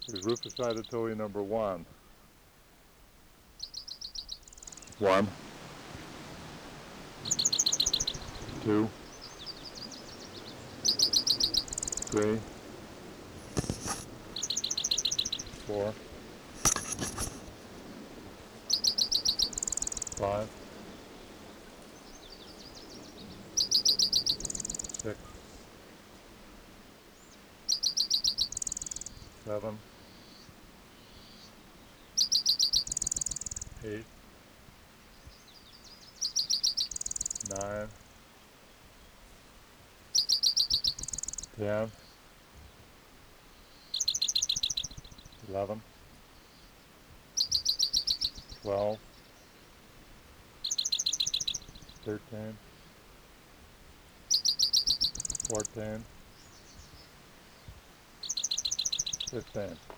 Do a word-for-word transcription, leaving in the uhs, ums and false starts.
Here's Rufus-sided towhee number one. One. Two. Three. Four. Five. Six. Seven. Eight. Nine. Ten. Eleven. Twelve. Thirteen. Fourteen. Fifteen.